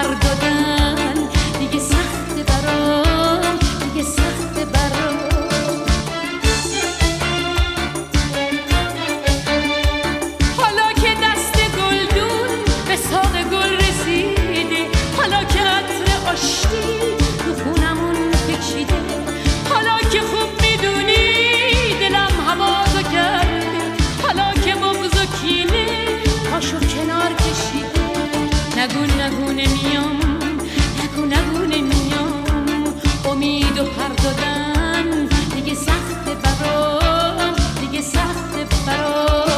پر دادن دیگه سخته برام، دیگه سخته برام. حالا که دست گلدون به ساق گل رسیده، حالا که عطر آشتی تو خونمون پیچیده، حالا که خوب میدونی دلم هوازو کرده، حالا که بغض و کینه پاشو کنار کشیده. نگو نگو نمیام، نگو نگو نمیام، امید و پر دادن دیگه سخته برام، دیگه سخته برام.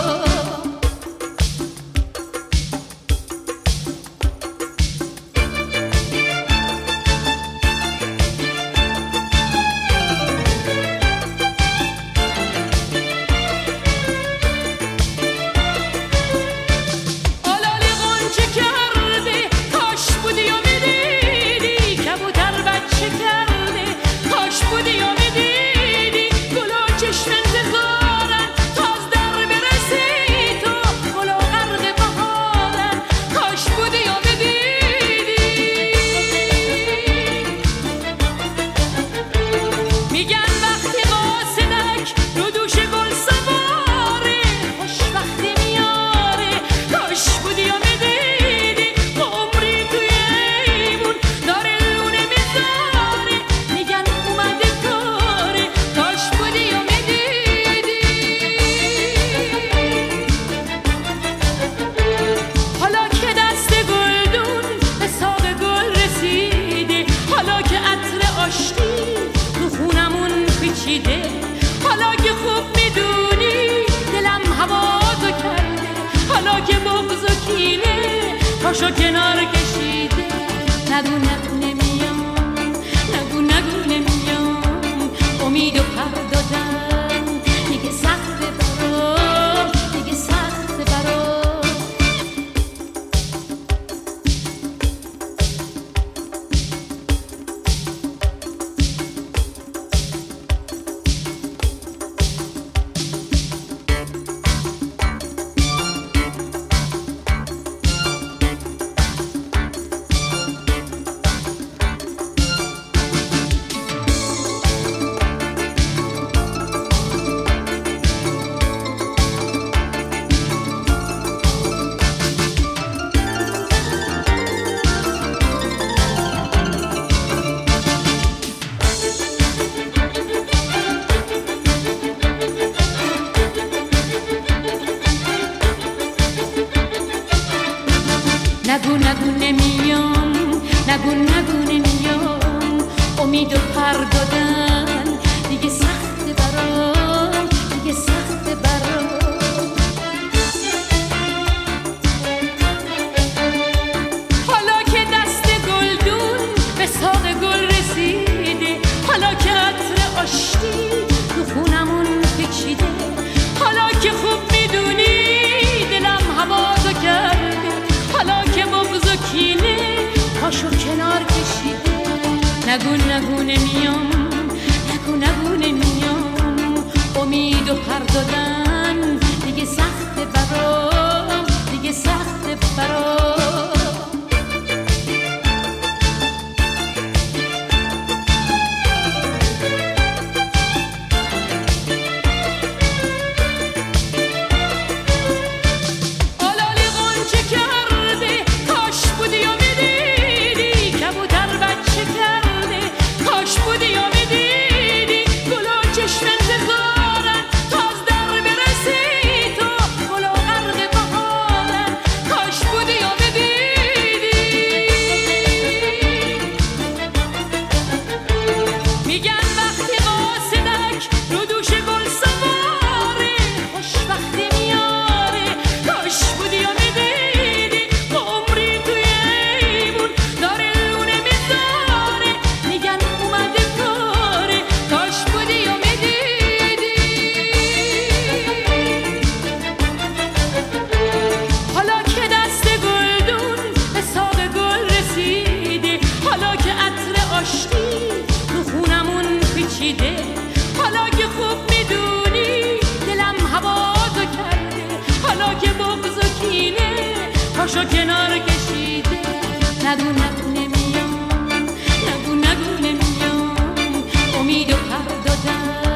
حالا که خوب میدونی دلم هوازو کرده، حالا که بغض و کینه پاشو کنار کشیده. نگو نگو نمیام، نگو نگو نمیام، امید و پر دادن دیگه سخته برام، دیگه سخته برام. نگو نگو نمیام، نگو نگو نمیام، امید و پر دادن دیگه سخته برام، دیگه سخته برام. حالا که دست گلدون به ساق گل رسیده، حالا که عطر آشتی تو خونمون پیچیده، حالا که خوب میدونی دلم هوازو کرده، حالا که بغض و کینه پاشو کنار کشیده. نگو نگو نمیام، نگو نگو نمیام، امید و پر دادن دیگه سخته برام، دیگه سخته برام. پاشو کنار کشیده. نگو نگو نمیام، نگو نگو نمیام، امید و پر دادم